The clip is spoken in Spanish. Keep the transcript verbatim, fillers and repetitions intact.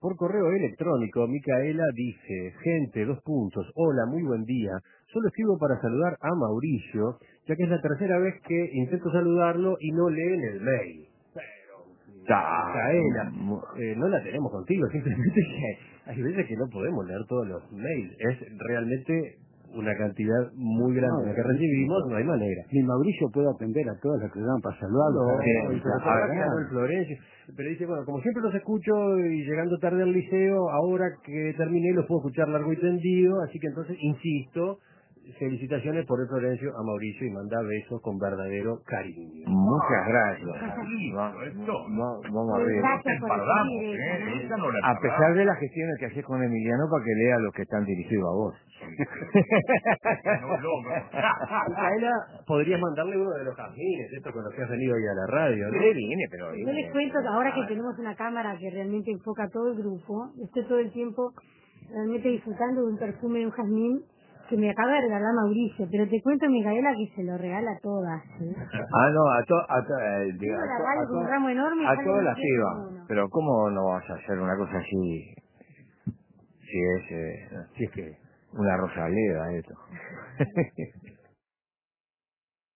Por correo electrónico, Micaela dice, gente, dos puntos, hola, muy buen día. Solo escribo para saludar a Mauricio, ya que es la tercera vez que intento saludarlo y no leen el mail. Micaela, eh, no la tenemos contigo, simplemente que hay veces que no podemos leer todos los mails. Es realmente una cantidad muy grande No, la que recibimos, no hay manera. Ni Mauricio puede atender a todas las que dan para saludarlo. No, para no, que- y pero para- ahora para- quedó el Florencio. Pero dice, bueno, como siempre los escucho y llegando tarde al liceo, ahora que terminé los puedo escuchar largo y tendido, así que entonces insisto, felicitaciones por el Florencio a Mauricio y manda besos con verdadero cariño. Muchas gracias. Va- Esto. va- vamos a ver. Gracias Te por perdamos, decir ¿eh? eso, ¿no? Esa no la A pesar de las gestiones que haces con Emiliano para que lea los que están dirigidos a vos. No logro. Micaela, podrías mandarle uno de los jazmines, esto con lo que has venido hoy a la radio, ¿no? Le viene, pero Yo les cuento que ahora que tenemos una cámara que realmente enfoca a todo el grupo, estoy todo el tiempo realmente disfrutando de un perfume de un jazmín que me acaba de regalar Mauricio, pero te cuento, Micaela, que se lo regala a todas, ¿eh? Ah, no, a to, a to, eh, digo, Tengo a la to- radio a con un to- ramo enorme y a sale todas un las diez pibas. con uno. Pero ¿cómo no vas a hacer una cosa así? Si es, eh, Si es que... una rosaleda esto.